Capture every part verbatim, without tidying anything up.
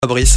Fabrice.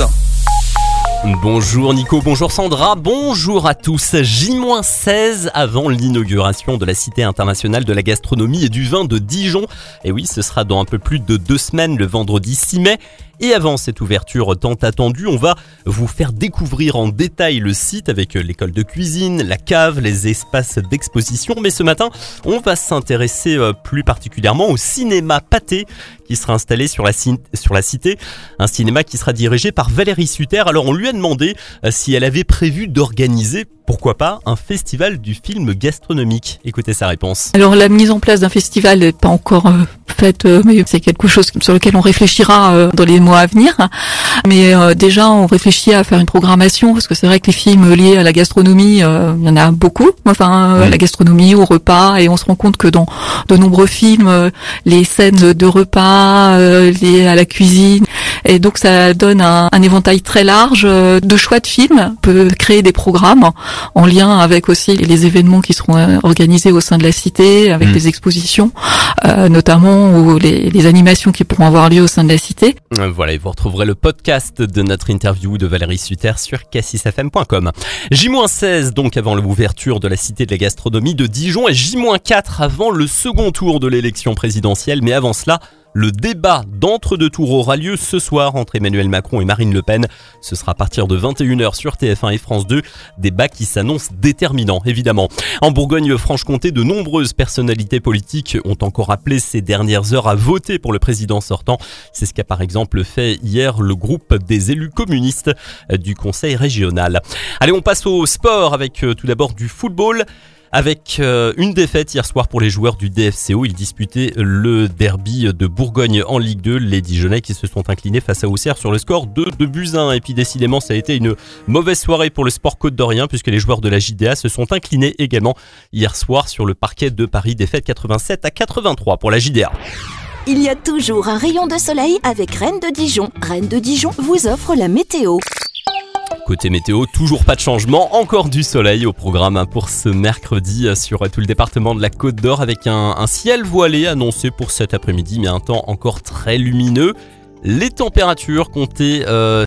Bonjour Nico, bonjour Sandra, bonjour à tous. J seize avant l'inauguration de la Cité internationale de la gastronomie et du vin de Dijon. Et oui, ce sera dans un peu plus de deux semaines, le vendredi six mai. Et avant cette ouverture tant attendue, on va vous faire découvrir en détail le site avec l'école de cuisine, la cave, les espaces d'exposition. Mais ce matin, on va s'intéresser plus particulièrement au cinéma Pathé qui sera installé sur la, sur la cité. Un cinéma qui sera dirigé par Valérie Sutter. Alors on lui a demandé si elle avait prévu d'organiser, pourquoi pas, un festival du film gastronomique. Écoutez sa réponse. Alors la mise en place d'un festival n'est pas encore euh, faite, euh, mais c'est quelque chose sur lequel on réfléchira euh, dans les mois à venir. Mais euh, déjà, on réfléchit à faire une programmation, parce que c'est vrai que les films liés à la gastronomie, euh, il y en a beaucoup. Enfin, euh, mmh. la gastronomie, au repas, et on se rend compte que dans de nombreux films, euh, les scènes de repas euh, liées à la cuisine, et donc ça donne un, un éventail très large euh, de choix de films. On peut créer des programmes en lien avec aussi les événements qui seront euh, organisés au sein de la cité, avec mmh. des expositions, euh, notamment ou les, les animations qui pourront avoir lieu au sein de la cité. Voilà, et vous retrouverez le podcast de notre interview de Valérie Sutter sur cassis f m point com. J seize donc avant l'ouverture de la Cité de la gastronomie de Dijon et J quatre avant le second tour de l'élection présidentielle. Mais avant cela, le débat d'entre-deux tours aura lieu ce soir entre Emmanuel Macron et Marine Le Pen. Ce sera à partir de vingt et une heures sur T F un et France deux. Débat qui s'annonce déterminant, évidemment. En Bourgogne-Franche-Comté, de nombreuses personnalités politiques ont encore appelé ces dernières heures à voter pour le président sortant. C'est ce qu'a par exemple fait hier le groupe des élus communistes du conseil régional. Allez, on passe au sport avec euh, tout d'abord du football. Avec euh, une défaite hier soir pour les joueurs du D F C O, ils disputaient le derby de Bourgogne en Ligue deux. Les Dijonnais qui se sont inclinés face à Auxerre sur le score de deux buts à un. Et puis décidément, ça a été une mauvaise soirée pour le sport côte-d'Orien puisque les joueurs de la J D A se sont inclinés également hier soir sur le parquet de Paris. Défaite quatre-vingt-sept à quatre-vingt-trois pour la J D A. Il y a toujours un rayon de soleil avec Rennes de Dijon. Rennes de Dijon vous offre la météo. Côté météo, toujours pas de changement, encore du soleil au programme pour ce mercredi sur tout le département de la Côte d'Or avec un, un ciel voilé annoncé pour cet après-midi mais un temps encore très lumineux. Les températures comptez euh,